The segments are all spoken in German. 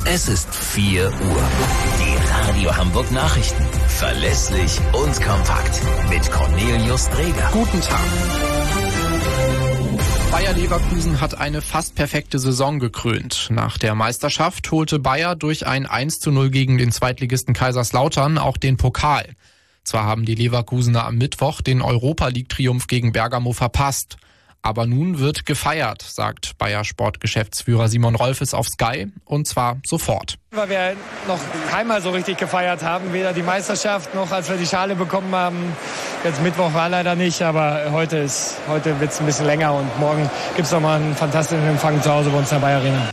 Es ist 4 Uhr. Die Radio Hamburg Nachrichten. Verlässlich und kompakt. Mit Cornelius Dreger. Guten Tag. Bayer Leverkusen hat eine fast perfekte Saison gekrönt. Nach der Meisterschaft holte Bayer durch ein 1:0 gegen den Zweitligisten Kaiserslautern auch den Pokal. Zwar haben die Leverkusener am Mittwoch den Europa-League-Triumph gegen Bergamo verpasst. Aber nun wird gefeiert, sagt Bayer-Sportgeschäftsführer Simon Rolfes auf Sky, und zwar sofort. Weil wir noch keinmal so richtig gefeiert haben, weder die Meisterschaft noch als wir die Schale bekommen haben. Jetzt Mittwoch war leider nicht, aber heute wird es ein bisschen länger und morgen gibt es nochmal einen fantastischen Empfang zu Hause bei uns in der Bayer Arena.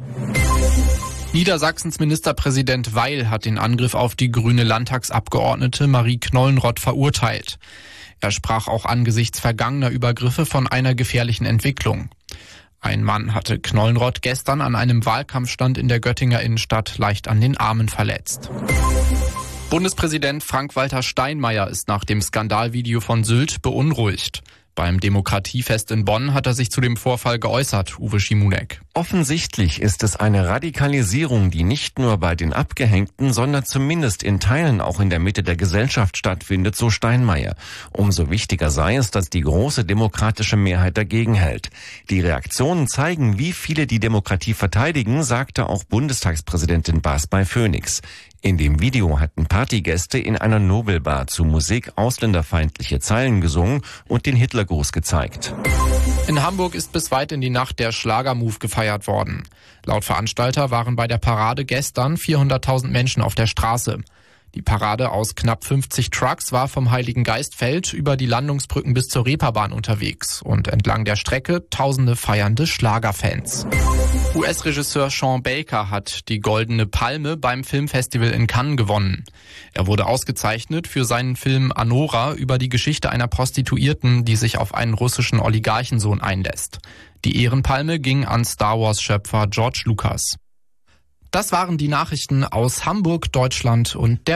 Niedersachsens Ministerpräsident Weil hat den Angriff auf die grüne Landtagsabgeordnete Marie Knollenroth verurteilt. Er sprach auch angesichts vergangener Übergriffe von einer gefährlichen Entwicklung. Ein Mann hatte Knollenroth gestern an einem Wahlkampfstand in der Göttinger Innenstadt leicht an den Armen verletzt. Bundespräsident Frank-Walter Steinmeier ist nach dem Skandalvideo von Sylt beunruhigt. Beim Demokratiefest in Bonn hat er sich zu dem Vorfall geäußert, Uwe Schimonek. Offensichtlich ist es eine Radikalisierung, die nicht nur bei den Abgehängten, sondern zumindest in Teilen auch in der Mitte der Gesellschaft stattfindet, so Steinmeier. Umso wichtiger sei es, dass die große demokratische Mehrheit dagegen hält. Die Reaktionen zeigen, wie viele die Demokratie verteidigen, sagte auch Bundestagspräsidentin Baas bei Phoenix. In dem Video hatten Partygäste in einer Nobelbar zu Musik ausländerfeindliche Zeilen gesungen und den Hitlergruß gezeigt. In Hamburg ist bis weit in die Nacht der Schlagermove gefeiert worden. Laut Veranstalter waren bei der Parade gestern 400.000 Menschen auf der Straße. Die Parade aus knapp 50 Trucks war vom Heiligen Geistfeld über die Landungsbrücken bis zur Reeperbahn unterwegs und entlang der Strecke tausende feiernde Schlagerfans. US-Regisseur Sean Baker hat die Goldene Palme beim Filmfestival in Cannes gewonnen. Er wurde ausgezeichnet für seinen Film Anora über die Geschichte einer Prostituierten, die sich auf einen russischen Oligarchensohn einlässt. Die Ehrenpalme ging an Star Wars-Schöpfer George Lucas. Das waren die Nachrichten aus Hamburg, Deutschland und der